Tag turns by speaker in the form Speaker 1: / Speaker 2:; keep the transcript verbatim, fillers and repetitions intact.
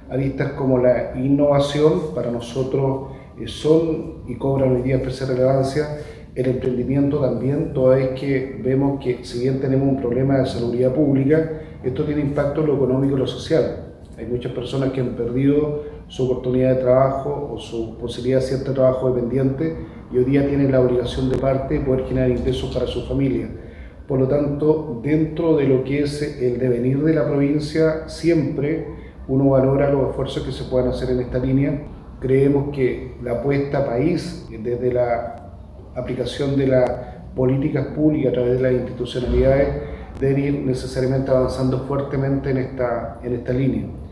Speaker 1: aristas como la innovación, para nosotros eh, son y cobran hoy día especial relevancia, el emprendimiento también, toda vez que vemos que si bien tenemos un problema de salubridad pública, esto tiene impacto en lo económico y lo social. Hay muchas personas que han perdido su oportunidad de trabajo o su posibilidad de cierto trabajo dependiente y hoy día tienen la obligación de parte de poder generar ingresos para su familia. Por lo tanto, dentro de lo que es el devenir de la provincia, siempre uno valora los esfuerzos que se puedan hacer en esta línea. Creemos que la apuesta país, desde la aplicación de las políticas públicas a través de las institucionalidades, deben ir necesariamente avanzando fuertemente en esta, en esta línea.